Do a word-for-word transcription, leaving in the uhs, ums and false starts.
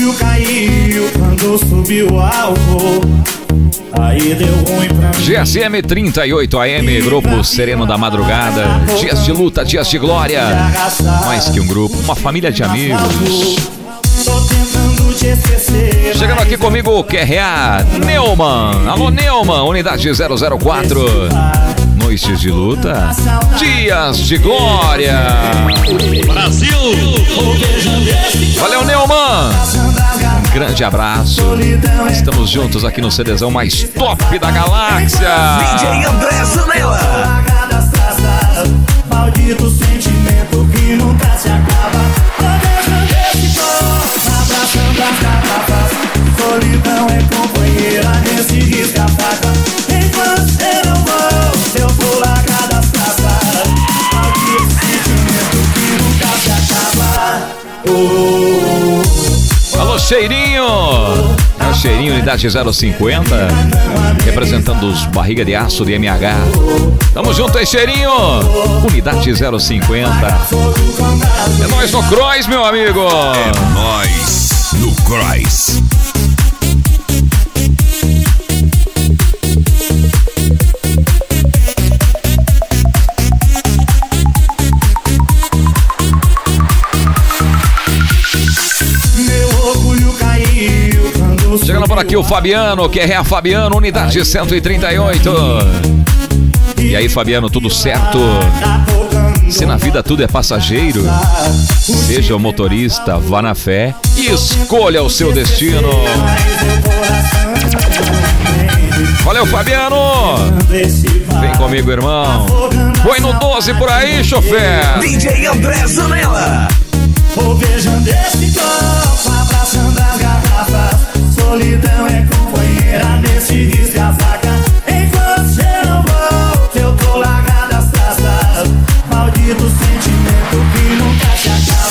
orgulho caiu quando subiu o álcool. Aí deu ruim pra mim. G S M trinta e oito A M, Grupo Sereno da Madrugada. Dias de luta, dias de glória. Mais que um grupo, uma família de amigos. Tô tentando te esquecer. Chegando aqui comigo o Q R A Neumann. Alô Neumann, unidade zero zero quatro. Noites de luta, dias de glória. Brasil! Valeu, Neumann! Um grande abraço. Estamos juntos aqui no CDzão mais top da galáxia. D J André Zanella. Maldito sentimento que nunca se acaba. Abraçando as garrafas. Solidão é companheira nesse risca-faca. Enquanto você não volta, eu vou largar das praças. Maldito sentimento que nunca se acaba. Oh, oh, oh. Alô, Cheirinho! É o Cheirinho, unidade zero cinquenta, representando os barriga de aço de M H. Tamo junto aí, Cheirinho! Unidade zero cinquenta. É nóis no Cross, meu amigo! É nóis no Cross. Chegando por aqui o Fabiano, que é a Fabiano, unidade cento e trinta e oito. E aí, Fabiano, tudo certo? Se na vida tudo é passageiro, seja o motorista, vá na fé e escolha o seu destino. Valeu, Fabiano! Vem comigo, irmão. Põe no doze por aí, chofer. D J André Zanella. Ovejando esse copo, abraçando as garrafas. Solidão é companheira nesse risca-faca. Enquanto você não volta, eu tô largado das traças. Maldito sentimento que nunca se acaba.